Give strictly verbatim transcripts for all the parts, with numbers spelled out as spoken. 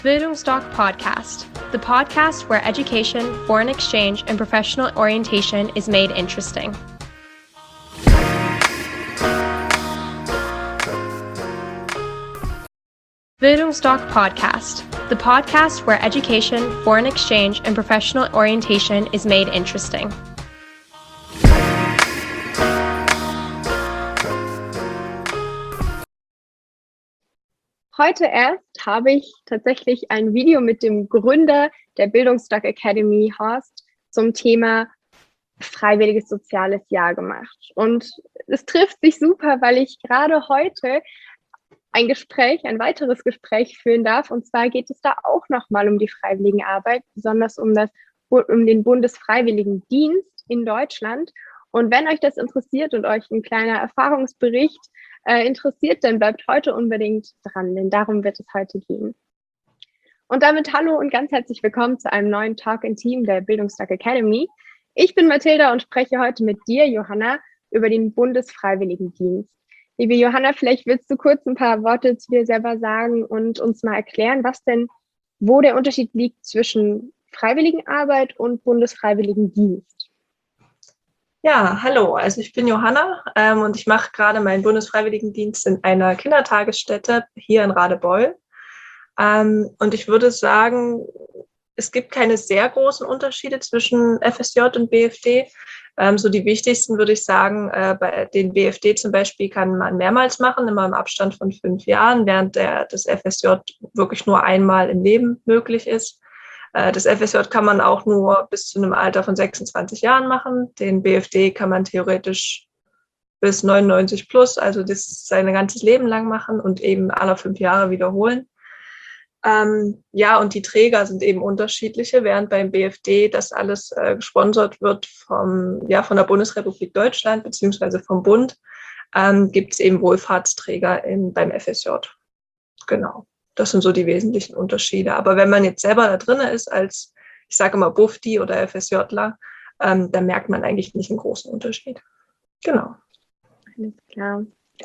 Bildungsdoc Podcast, the podcast where education, foreign exchange, and professional orientation is made interesting. Bildungsdoc Podcast, the podcast where education, foreign exchange, and professional orientation is made interesting. Heute erst habe ich tatsächlich ein Video mit dem Gründer der Bildungsdoc Academy, Horst, zum Thema freiwilliges soziales Jahr gemacht. Und es trifft sich super, weil ich gerade heute ein Gespräch, ein weiteres Gespräch führen darf. Und zwar geht es da auch nochmal um die Freiwilligenarbeit, besonders um, das, um den Bundesfreiwilligendienst in Deutschland. Und wenn euch das interessiert und euch ein kleiner Erfahrungsbericht äh, interessiert, dann bleibt heute unbedingt dran, denn darum wird es heute gehen. Und damit hallo und ganz herzlich willkommen zu einem neuen Talk in Team der Bildungsdoc Academy. Ich bin Mathilda und spreche heute mit dir, Johanna, über den Bundesfreiwilligendienst. Liebe Johanna, vielleicht willst du kurz ein paar Worte zu dir selber sagen und uns mal erklären, was denn, wo der Unterschied liegt zwischen Freiwilligenarbeit und Bundesfreiwilligendienst. Ja, hallo, also ich bin Johanna ähm, und ich mache gerade meinen Bundesfreiwilligendienst in einer Kindertagesstätte hier in Radebeul. Ähm, und ich würde sagen, es gibt keine sehr großen Unterschiede zwischen F S J und B F D. Ähm, so die wichtigsten würde ich sagen, äh, bei den B F D zum Beispiel kann man mehrmals machen, immer im Abstand von fünf Jahren, während der, das F S J wirklich nur einmal im Leben möglich ist. Das F S J kann man auch nur bis zu einem Alter von sechsundzwanzig Jahren machen. Den B F D kann man theoretisch bis neunundneunzig plus, also das sein ganzes Leben lang machen und eben alle fünf Jahre wiederholen. Ähm, ja, und die Träger sind eben unterschiedliche, während beim B F D das alles äh, gesponsert wird vom, ja, von der Bundesrepublik Deutschland beziehungsweise vom Bund, ähm, gibt es eben Wohlfahrtsträger in, beim F S J. Genau. Das sind so die wesentlichen Unterschiede. Aber wenn man jetzt selber da drin ist, als, ich sage immer Bufdi oder FSJler, ähm, dann merkt man eigentlich nicht einen großen Unterschied. Genau. Alles klar.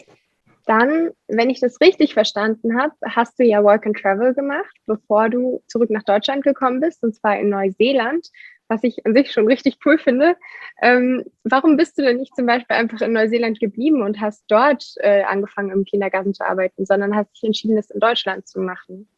Dann, wenn ich das richtig verstanden habe, hast du ja Work and Travel gemacht, bevor du zurück nach Deutschland gekommen bist, und zwar in Neuseeland, was ich an sich schon richtig cool finde. Ähm, warum bist du denn nicht zum Beispiel einfach in Neuseeland geblieben und hast dort äh, angefangen, im Kindergarten zu arbeiten, sondern hast dich entschieden, das in Deutschland zu machen?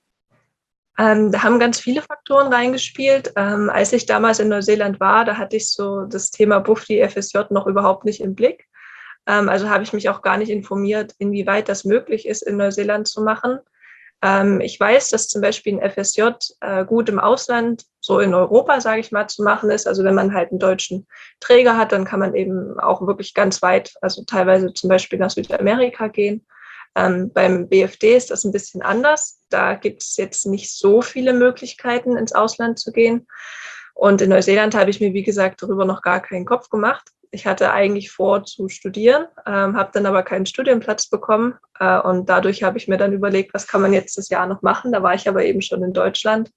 Ähm, da haben ganz viele Faktoren reingespielt. Ähm, als ich damals in Neuseeland war, da hatte ich so das Thema Bufdi F S J noch überhaupt nicht im Blick. Ähm, also habe ich mich auch gar nicht informiert, inwieweit das möglich ist, in Neuseeland zu machen. Ähm, ich weiß, dass zum Beispiel ein F S J äh, gut im Ausland, so in Europa, sage ich mal, zu machen ist. Also wenn man halt einen deutschen Träger hat, dann kann man eben auch wirklich ganz weit, also teilweise zum Beispiel nach Südamerika gehen. Ähm, beim B F D ist das ein bisschen anders. Da gibt es jetzt nicht so viele Möglichkeiten, ins Ausland zu gehen. Und in Neuseeland habe ich mir, wie gesagt, darüber noch gar keinen Kopf gemacht. Ich hatte eigentlich vor zu studieren, ähm, habe dann aber keinen Studienplatz bekommen äh, und dadurch habe ich mir dann überlegt, was kann man jetzt das Jahr noch machen. Da war ich aber eben schon in Deutschland.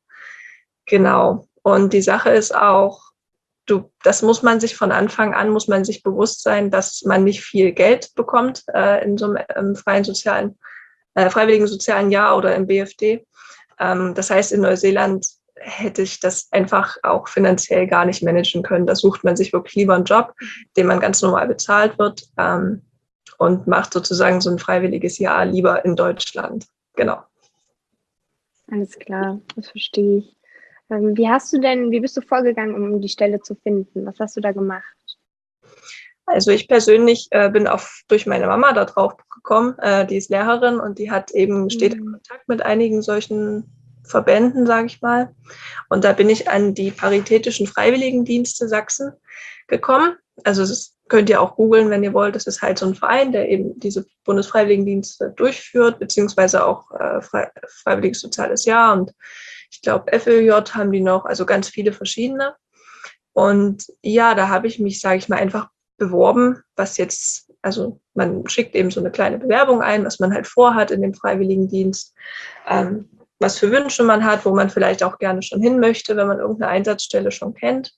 Genau. Und die Sache ist auch, du, das muss man sich von Anfang an, muss man sich bewusst sein, dass man nicht viel Geld bekommt äh, in so einem ähm, freien sozialen, äh, freiwilligen sozialen Jahr oder im B F D. Ähm, das heißt, in Neuseeland hätte ich das einfach auch finanziell gar nicht managen können. Da sucht man sich wirklich lieber einen Job, den man ganz normal bezahlt wird ähm, und macht sozusagen so ein freiwilliges Jahr lieber in Deutschland. Genau. Alles klar, das verstehe ich. Ähm, wie hast du denn, wie bist du vorgegangen, um die Stelle zu finden? Was hast du da gemacht? Also ich persönlich äh, bin auf, durch meine Mama da drauf gekommen. Äh, die ist Lehrerin und die hat eben, steht in Kontakt mit einigen solchen Verbänden, sage ich mal. Und da bin ich an die Paritätischen Freiwilligendienste Sachsen gekommen. Also das könnt ihr auch googeln, wenn ihr wollt. Das ist halt so ein Verein, der eben diese Bundesfreiwilligendienste durchführt, beziehungsweise auch äh, frei, Freiwilliges Soziales Jahr. Und ich glaube, F L J haben die noch, also ganz viele verschiedene. Und ja, da habe ich mich, sage ich mal, einfach beworben, was jetzt, also man schickt eben so eine kleine Bewerbung ein, was man halt vorhat in dem Freiwilligendienst, ähm, was für Wünsche man hat, wo man vielleicht auch gerne schon hin möchte, wenn man irgendeine Einsatzstelle schon kennt.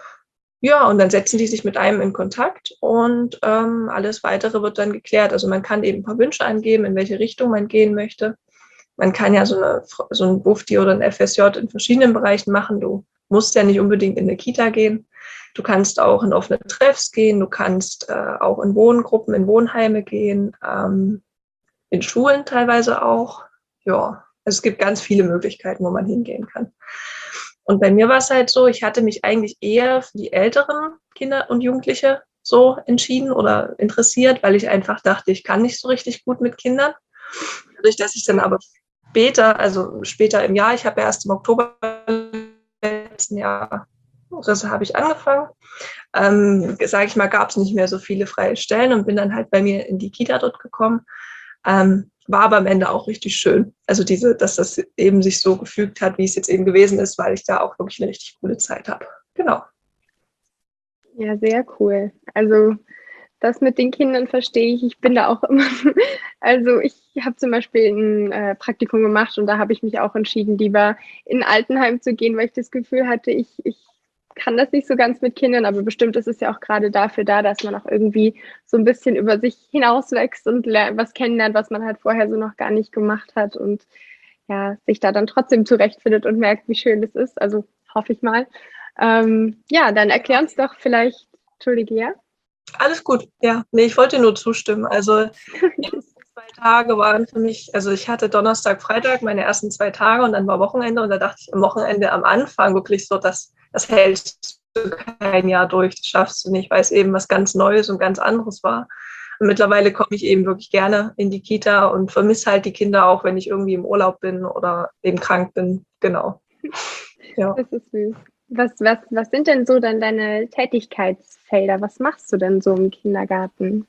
Ja, und dann setzen die sich mit einem in Kontakt und ähm, alles Weitere wird dann geklärt. Also man kann eben ein paar Wünsche angeben, in welche Richtung man gehen möchte. man kann ja so, eine, so ein Bufdi oder ein F S J in verschiedenen Bereichen machen. Du musst ja nicht unbedingt in eine Kita gehen. Du kannst auch in offene Treffs gehen, du kannst äh, auch in Wohngruppen, in Wohnheime gehen, ähm, in Schulen teilweise auch. Ja, also es gibt ganz viele Möglichkeiten, wo man hingehen kann. Und bei mir war es halt so, ich hatte mich eigentlich eher für die älteren Kinder und Jugendliche so entschieden oder interessiert, weil ich einfach dachte, ich kann nicht so richtig gut mit Kindern. Dadurch, dass ich dann aber später, also später im Jahr, ich habe ja erst im Oktober letzten Jahr, das habe ich angefangen, ähm, sage ich mal, gab es nicht mehr so viele freie Stellen und bin dann halt bei mir in die Kita dort gekommen. Ähm, war aber am Ende auch richtig schön. Also diese, dass das eben sich so gefügt hat, wie es jetzt eben gewesen ist, weil ich da auch wirklich eine richtig coole Zeit habe. Genau. Ja, sehr cool. Also das mit den Kindern verstehe ich. Ich bin da auch immer, also ich habe zum Beispiel ein äh, Praktikum gemacht und da habe ich mich auch entschieden, lieber in ein Altenheim zu gehen, weil ich das Gefühl hatte, ich, ich kann das nicht so ganz mit Kindern, aber bestimmt ist es ja auch gerade dafür da, dass man auch irgendwie so ein bisschen über sich hinauswächst und was kennenlernt, was man halt vorher so noch gar nicht gemacht hat und ja, sich da dann trotzdem zurechtfindet und merkt, wie schön es ist. Also hoffe ich mal. Ähm, ja, dann erklär uns doch vielleicht, Entschuldige, ja? Alles gut, ja. Nee, ich wollte nur zustimmen. Also die ersten zwei Tage waren für mich, also ich hatte Donnerstag, Freitag meine ersten zwei Tage und dann war Wochenende und da dachte ich am Wochenende am Anfang wirklich so, dass das hältst du kein Jahr durch, das schaffst du nicht, weil es eben was ganz Neues und ganz anderes war. Und mittlerweile komme ich eben wirklich gerne in die Kita und vermisse halt die Kinder auch, wenn ich irgendwie im Urlaub bin oder eben krank bin. Genau. Ja. Das ist süß. Was, was, was sind denn so dann deine Tätigkeitsfelder? Was machst du denn so im Kindergarten?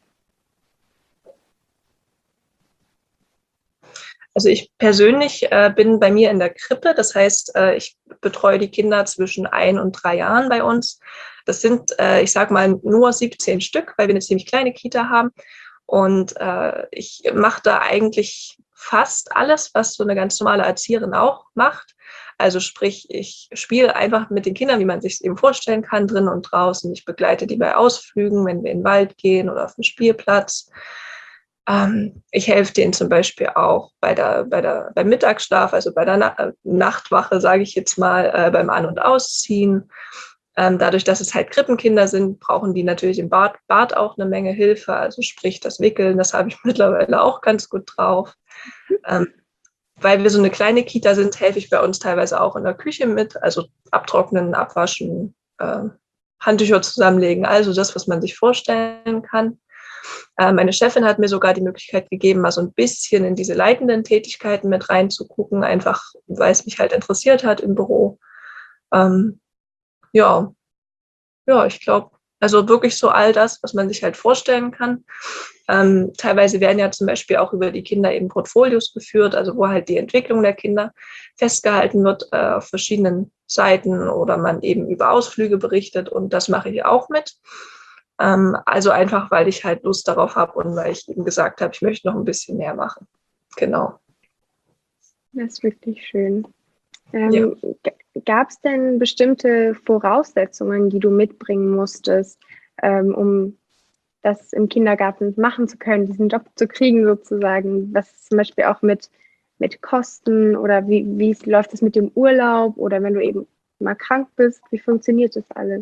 Also ich persönlich äh, bin bei mir in der Krippe, das heißt, äh, ich betreue die Kinder zwischen ein und drei Jahren bei uns. Das sind, äh, ich sage mal, nur siebzehn Stück, weil wir eine ziemlich kleine Kita haben. Und äh, ich mache da eigentlich fast alles, was so eine ganz normale Erzieherin auch macht. Also sprich, ich spiele einfach mit den Kindern, wie man sich es eben vorstellen kann, drinnen und draußen. Ich begleite die bei Ausflügen, wenn wir in den Wald gehen oder auf den Spielplatz. Ähm, ich helfe denen zum Beispiel auch bei der, bei der, beim Mittagsschlaf, also bei der Na- Nachtwache, sage ich jetzt mal, äh, beim An- und Ausziehen. Ähm, dadurch, dass es halt Krippenkinder sind, brauchen die natürlich im Bad, Bad auch eine Menge Hilfe. Also sprich das Wickeln, das habe ich mittlerweile auch ganz gut drauf. Ähm, weil wir so eine kleine Kita sind, helfe ich bei uns teilweise auch in der Küche mit. Also abtrocknen, abwaschen, äh, Handtücher zusammenlegen, also das, was man sich vorstellen kann. Äh, meine Chefin hat mir sogar die Möglichkeit gegeben, mal so ein bisschen in diese leitenden Tätigkeiten mit reinzugucken, einfach weil es mich halt interessiert hat im Büro. Ähm, ja, ja, ich glaube, also wirklich so all das, was man sich halt vorstellen kann. Ähm, teilweise werden ja zum Beispiel auch über die Kinder eben Portfolios geführt, also wo halt die Entwicklung der Kinder festgehalten wird äh, auf verschiedenen Seiten oder man eben über Ausflüge berichtet und das mache ich auch mit. Ähm, also einfach, weil ich halt Lust darauf habe und weil ich eben gesagt habe, ich möchte noch ein bisschen mehr machen. Genau. Das ist wirklich schön. Ja. Ähm, Gab es denn bestimmte Voraussetzungen, die du mitbringen musstest, ähm, um das im Kindergarten machen zu können, diesen Job zu kriegen sozusagen? Was zum Beispiel auch mit, mit Kosten oder wie, wie läuft es mit dem Urlaub oder wenn du eben mal krank bist, wie funktioniert das alles?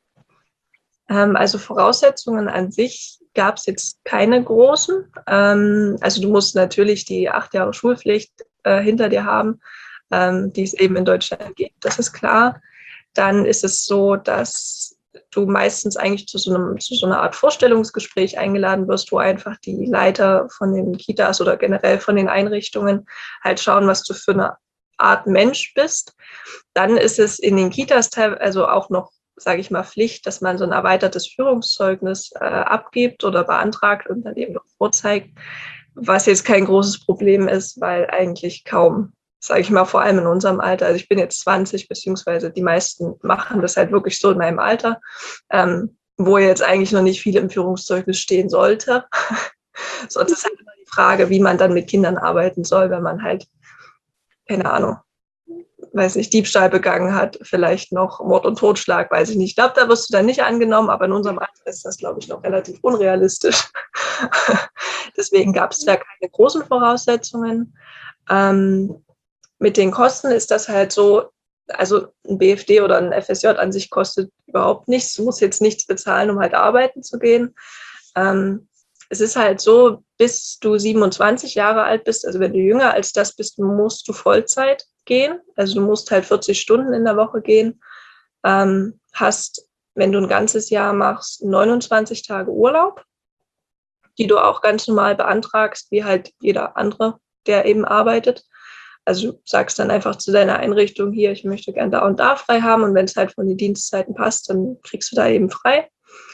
Ähm, also Voraussetzungen an sich gab es jetzt keine großen. Ähm, also du musst natürlich die acht Jahre Schulpflicht äh, hinter dir haben, ähm, die es eben in Deutschland gibt, das ist klar. Dann ist es so, dass du meistens eigentlich zu so, einem, zu so einer Art Vorstellungsgespräch eingeladen wirst, wo einfach die Leiter von den Kitas oder generell von den Einrichtungen halt schauen, was du für eine Art Mensch bist. Dann ist es in den Kitas also auch noch, sage ich mal, Pflicht, dass man so ein erweitertes Führungszeugnis äh, abgibt oder beantragt und dann eben noch vorzeigt, was jetzt kein großes Problem ist, weil eigentlich kaum, sage ich mal, vor allem in unserem Alter, also ich bin jetzt zwanzig, beziehungsweise die meisten machen das halt wirklich so in meinem Alter, ähm, wo jetzt eigentlich noch nicht viel im Führungszeugnis stehen sollte. Sonst ist halt immer die Frage, wie man dann mit Kindern arbeiten soll, wenn man halt, keine Ahnung, weiß nicht, Diebstahl begangen hat, vielleicht noch Mord und Totschlag, weiß ich nicht. Ich glaube, da wirst du dann nicht angenommen, aber in unserem Alter ist das, glaube ich, noch relativ unrealistisch. Deswegen gab es da keine großen Voraussetzungen. Ähm, mit den Kosten ist das halt so, also ein B F D oder ein F S J an sich kostet überhaupt nichts. Du musst jetzt nichts bezahlen, um halt arbeiten zu gehen. Ähm, es ist halt so, bis du siebenundzwanzig Jahre alt bist, also wenn du jünger als das bist, musst du Vollzeit gehen. Also du musst halt vierzig Stunden in der Woche gehen. Ähm, hast, wenn du ein ganzes Jahr machst, neunundzwanzig Tage Urlaub, die du auch ganz normal beantragst, wie halt jeder andere, der eben arbeitet. Also du sagst dann einfach zu deiner Einrichtung, hier, ich möchte gerne da und da frei haben. Und wenn es halt von den Dienstzeiten passt, dann kriegst du da eben frei.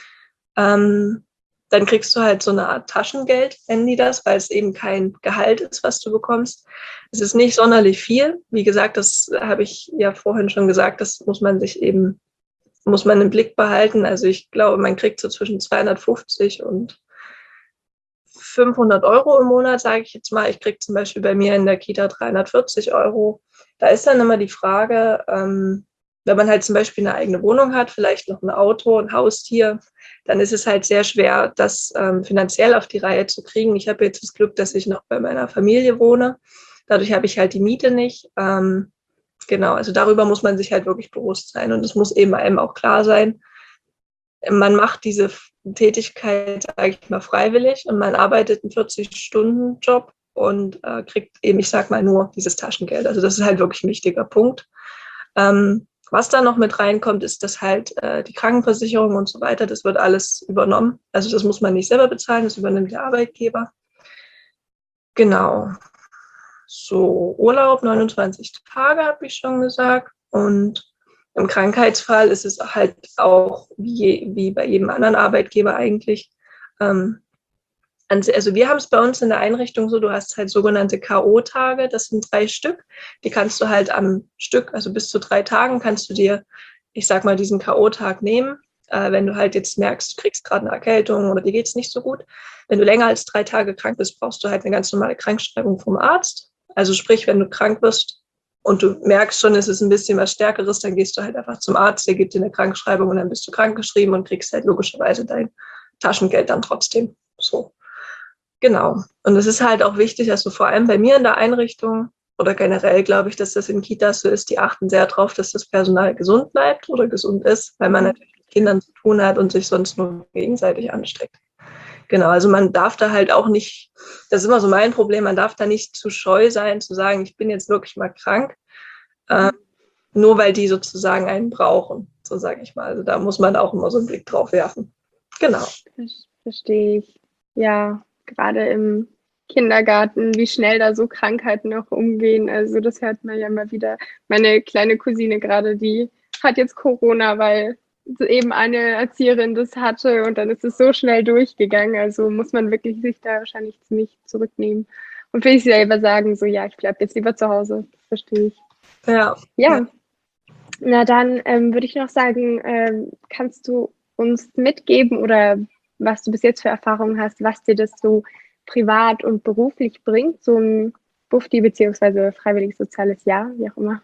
Ähm, dann kriegst du halt so eine Art Taschengeld, nennen die das, weil es eben kein Gehalt ist, was du bekommst. Es ist nicht sonderlich viel. Wie gesagt, das habe ich ja vorhin schon gesagt, das muss man sich eben, muss man im Blick behalten. Also ich glaube, man kriegt so zwischen zweihundertfünfzig und fünfhundert Euro im Monat, sage ich jetzt mal. Ich kriege zum Beispiel bei mir in der Kita dreihundertvierzig Euro. Da ist dann immer die Frage, ähm, wenn man halt zum Beispiel eine eigene Wohnung hat, vielleicht noch ein Auto, ein Haustier, dann ist es halt sehr schwer, das ähm, finanziell auf die Reihe zu kriegen. Ich habe jetzt das Glück, dass ich noch bei meiner Familie wohne. Dadurch habe ich halt die Miete nicht. Ähm, genau, also darüber muss man sich halt wirklich bewusst sein. Und es muss eben einem auch klar sein, man macht diese Tätigkeit, sage ich mal, freiwillig und man arbeitet einen vierzig-Stunden-Job und äh, kriegt eben, ich sag mal, nur dieses Taschengeld. Also das ist halt wirklich ein wichtiger Punkt. Ähm, was da noch mit reinkommt, ist, dass halt äh, die Krankenversicherung und so weiter, das wird alles übernommen. Also das muss man nicht selber bezahlen, das übernimmt der Arbeitgeber. Genau. So, Urlaub, neunundzwanzig Tage, habe ich schon gesagt. Und im Krankheitsfall ist es halt auch wie, wie bei jedem anderen Arbeitgeber eigentlich. Ähm, also wir haben es bei uns in der Einrichtung so, du hast halt sogenannte K O-Tage, das sind drei Stück. Die kannst du halt am Stück, also bis zu drei Tagen kannst du dir, ich sag mal, diesen K O-Tag nehmen. Äh, wenn du halt jetzt merkst, du kriegst gerade eine Erkältung oder dir geht es nicht so gut. Wenn du länger als drei Tage krank bist, brauchst du halt eine ganz normale Krankschreibung vom Arzt. Also sprich, wenn du krank wirst, und du merkst schon, es ist ein bisschen was Stärkeres, dann gehst du halt einfach zum Arzt, der gibt dir eine Krankschreibung und dann bist du krankgeschrieben und kriegst halt logischerweise dein Taschengeld dann trotzdem. So, genau. Und es ist halt auch wichtig, also vor allem bei mir in der Einrichtung oder generell glaube ich, dass das in Kitas so ist, die achten sehr darauf, dass das Personal gesund bleibt oder gesund ist, weil man natürlich mit Kindern zu tun hat und sich sonst nur gegenseitig ansteckt. Genau, also man darf da halt auch nicht, das ist immer so mein Problem, man darf da nicht zu scheu sein, zu sagen, ich bin jetzt wirklich mal krank, äh, nur weil die sozusagen einen brauchen, so sage ich mal. Also da muss man auch immer so einen Blick drauf werfen. Genau. Verstehe ich. Ja, gerade im Kindergarten, wie schnell da so Krankheiten auch umgehen. Also das hört man ja immer wieder. Meine kleine Cousine gerade, die hat jetzt Corona, weil eben eine Erzieherin das hatte und dann ist es so schnell durchgegangen. Also muss man wirklich sich da wahrscheinlich ziemlich zurücknehmen und für sich selber sagen, so ja, ich bleibe jetzt lieber zu Hause. Das verstehe ich. Ja. Ja. Na dann ähm, würde ich noch sagen, ähm, kannst du uns mitgeben oder was du bis jetzt für Erfahrungen hast, was dir das so privat und beruflich bringt, so ein Bufdi beziehungsweise freiwilliges soziales Jahr, wie auch immer?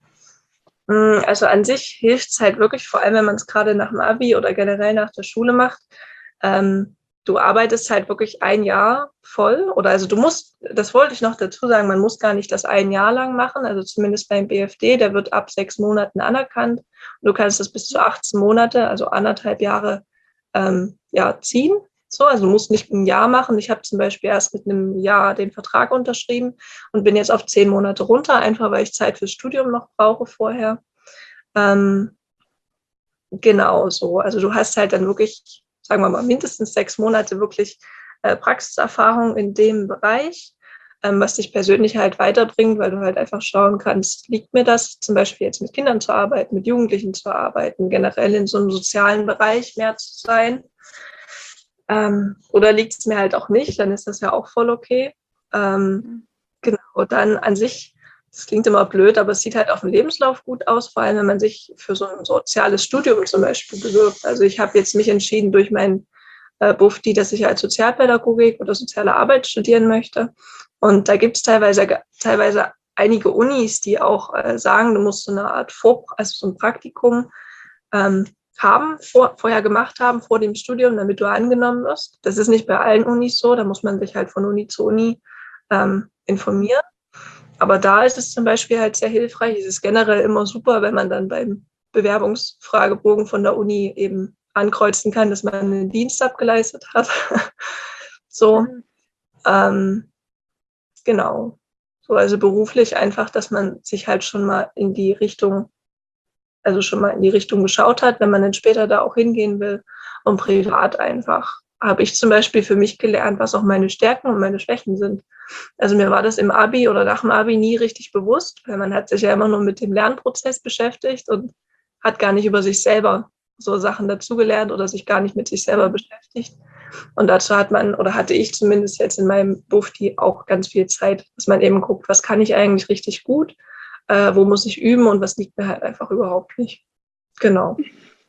Also an sich hilft es halt wirklich, vor allem wenn man es gerade nach dem Abi oder generell nach der Schule macht. Ähm, du arbeitest halt wirklich ein Jahr voll oder also du musst, das wollte ich noch dazu sagen, man muss gar nicht das ein Jahr lang machen, also zumindest beim B F D, der wird ab sechs Monaten anerkannt und du kannst das bis zu achtzehn Monate, also anderthalb Jahre ähm, ja, ziehen. So, also du musst nicht ein Jahr machen. Ich habe zum Beispiel erst mit einem Jahr den Vertrag unterschrieben und bin jetzt auf zehn Monate runter, einfach weil ich Zeit fürs Studium noch brauche vorher. Ähm, genau so. Also du hast halt dann wirklich, sagen wir mal, mindestens sechs Monate wirklich äh, Praxiserfahrung in dem Bereich, ähm, was dich persönlich halt weiterbringt, weil du halt einfach schauen kannst, liegt mir das, zum Beispiel jetzt mit Kindern zu arbeiten, mit Jugendlichen zu arbeiten, generell in so einem sozialen Bereich mehr zu sein. Ähm, oder liegt es mir halt auch nicht, dann ist das ja auch voll okay. Ähm, genau, dann an sich, das klingt immer blöd, aber es sieht halt auf dem Lebenslauf gut aus, vor allem wenn man sich für so ein soziales Studium zum Beispiel bewirbt. Also ich habe jetzt mich entschieden durch meinen äh, Bufdi, dass ich als Sozialpädagogik oder soziale Arbeit studieren möchte. Und da gibt es teilweise, teilweise einige Unis, die auch äh, sagen, du musst so eine Art Vor-, also so ein Praktikum ähm, haben, vor, vorher gemacht haben, vor dem Studium, damit du angenommen wirst. Das ist nicht bei allen Unis so, da muss man sich halt von Uni zu Uni ähm, informieren. aber da ist es zum Beispiel halt sehr hilfreich. Es ist generell immer super, wenn man dann beim Bewerbungsfragebogen von der Uni eben ankreuzen kann, dass man einen Dienst abgeleistet hat. So, Mhm. ähm, genau. So, also beruflich einfach, dass man sich halt schon mal in die Richtung, also schon mal in die Richtung geschaut hat, wenn man dann später da auch hingehen will. Und privat einfach habe ich zum Beispiel für mich gelernt, was auch meine Stärken und meine Schwächen sind. Also mir war das im Abi oder nach dem Abi nie richtig bewusst, weil man hat sich ja immer nur mit dem Lernprozess beschäftigt und hat gar nicht über sich selber so Sachen dazugelernt oder sich gar nicht mit sich selber beschäftigt. Und dazu hat man, oder hatte ich zumindest jetzt in meinem Bufti auch ganz viel Zeit, dass man eben guckt, was kann ich eigentlich richtig gut, äh, wo muss ich üben und was liegt mir halt einfach überhaupt nicht. Genau.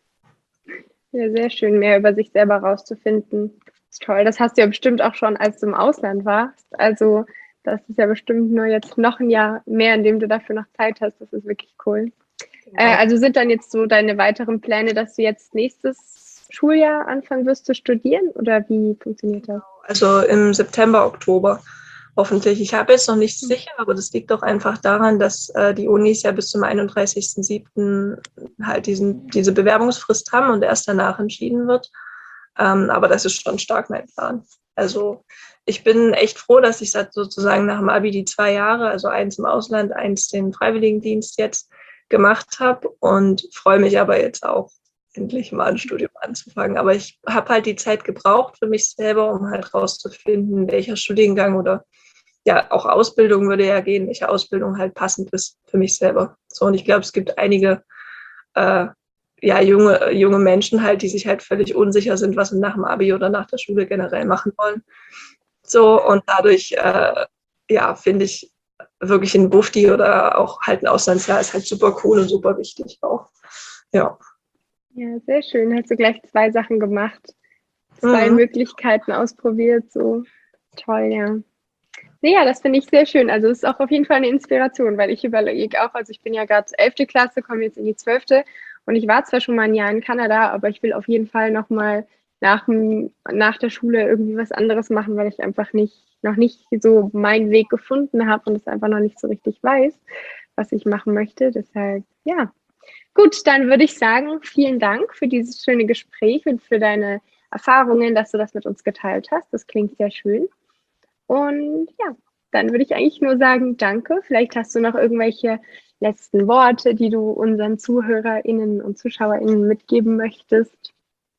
Ja, sehr schön, mehr über sich selber rauszufinden. Das ist toll. Das hast du ja bestimmt auch schon, als du im Ausland warst. Also das ist ja bestimmt nur jetzt noch ein Jahr mehr, in dem du dafür noch Zeit hast. Das ist wirklich cool. Genau. Äh, also sind dann jetzt so deine weiteren Pläne, dass du jetzt nächstes Schuljahr anfangen wirst zu studieren? Oder wie funktioniert das? Also im September, Oktober hoffentlich. Ich habe jetzt noch nichts sicher, aber das liegt doch einfach daran, dass äh, die Unis ja bis zum einunddreißigsten siebten halt diesen, diese Bewerbungsfrist haben und erst danach entschieden wird. Ähm, aber das ist schon stark mein Plan. Also ich bin echt froh, dass ich sozusagen nach dem Abi die zwei Jahre, also eins im Ausland, eins den Freiwilligendienst jetzt gemacht habe und freue mich aber jetzt auch, endlich mal ein Studium anzufangen. Aber ich habe halt die Zeit gebraucht für mich selber, um halt rauszufinden, welcher Studiengang oder ja, auch Ausbildung würde ja gehen, welche Ausbildung halt passend ist für mich selber. So, und ich glaube, es gibt einige äh, ja, junge, junge Menschen halt, die sich halt völlig unsicher sind, was sie nach dem Abi oder nach der Schule generell machen wollen. So, und dadurch, äh, ja, finde ich wirklich ein Bufti oder auch halt ein Auslandsjahr ist halt super cool und super wichtig auch. Ja. Ja, sehr schön. Hast du gleich zwei Sachen gemacht. Zwei Mhm. Möglichkeiten ausprobiert. So toll, ja. Nee, ja, das finde ich sehr schön. Also es ist auch auf jeden Fall eine Inspiration, weil ich überlege auch, also ich bin ja gerade elfte Klasse, komme jetzt in die zwölfte und ich war zwar schon mal ein Jahr in Kanada, aber ich will auf jeden Fall nochmal nach, dem- nach der Schule irgendwie was anderes machen, weil ich einfach nicht, noch nicht so meinen Weg gefunden habe und es einfach noch nicht so richtig weiß, was ich machen möchte. Deshalb, ja. Gut, dann würde ich sagen, vielen Dank für dieses schöne Gespräch und für deine Erfahrungen, dass du das mit uns geteilt hast. Das klingt sehr schön. Und ja, dann würde ich eigentlich nur sagen, danke. Vielleicht hast du noch irgendwelche letzten Worte, die du unseren ZuhörerInnen und ZuschauerInnen mitgeben möchtest.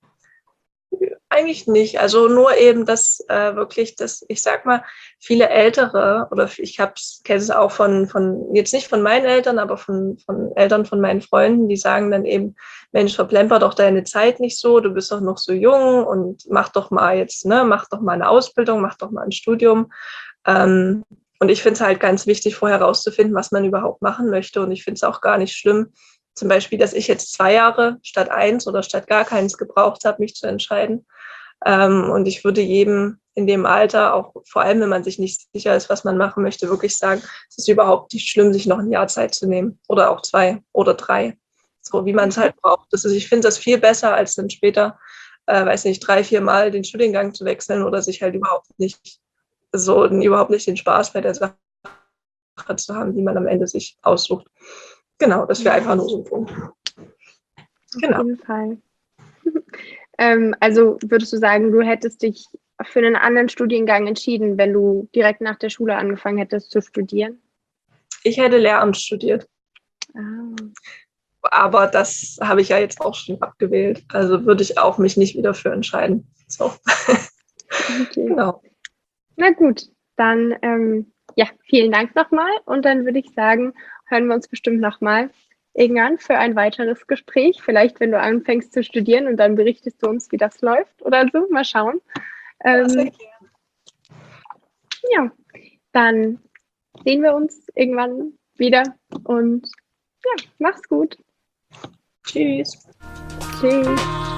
Eigentlich nicht. Also nur eben, dass äh, wirklich, dass ich sag mal, viele Ältere oder ich kenne es auch von, von, jetzt nicht von meinen Eltern, aber von, von Eltern von meinen Freunden, die sagen dann eben, Mensch, verplemper doch deine Zeit nicht so, du bist doch noch so jung und mach doch mal jetzt, ne, mach doch mal eine Ausbildung, mach doch mal ein Studium. Ähm, und ich finde es halt ganz wichtig, vorher rauszufinden, was man überhaupt machen möchte. Und ich finde es auch gar nicht schlimm, zum Beispiel, dass ich jetzt zwei Jahre statt eins oder statt gar keins gebraucht habe, mich zu entscheiden. Ähm, und ich würde jedem in dem Alter, auch vor allem, wenn man sich nicht sicher ist, was man machen möchte, wirklich sagen, es ist überhaupt nicht schlimm, sich noch ein Jahr Zeit zu nehmen oder auch zwei oder drei, so wie man es halt braucht. Das ist, ich finde das viel besser, als dann später, äh, weiß nicht, drei, vier Mal den Studiengang zu wechseln oder sich halt überhaupt nicht so, überhaupt nicht den Spaß bei der Sache zu haben, die man am Ende sich aussucht. Genau, das wäre einfach nur so ein Punkt. Genau. Auf jeden Fall. ähm, also würdest du sagen, du hättest dich für einen anderen Studiengang entschieden, wenn du direkt nach der Schule angefangen hättest zu studieren? Ich hätte Lehramt studiert. Ah. Aber das habe ich ja jetzt auch schon abgewählt. Also würde ich auch mich nicht wieder für entscheiden. So. Okay. Genau. Na gut, dann ähm, ja, vielen Dank nochmal und dann würde ich sagen, hören wir uns bestimmt nochmal irgendwann für ein weiteres Gespräch. Vielleicht, wenn du anfängst zu studieren und dann berichtest du uns, wie das läuft oder so. Mal schauen. Ähm, ja, dann sehen wir uns irgendwann wieder und ja, mach's gut. Tschüss. Tschüss.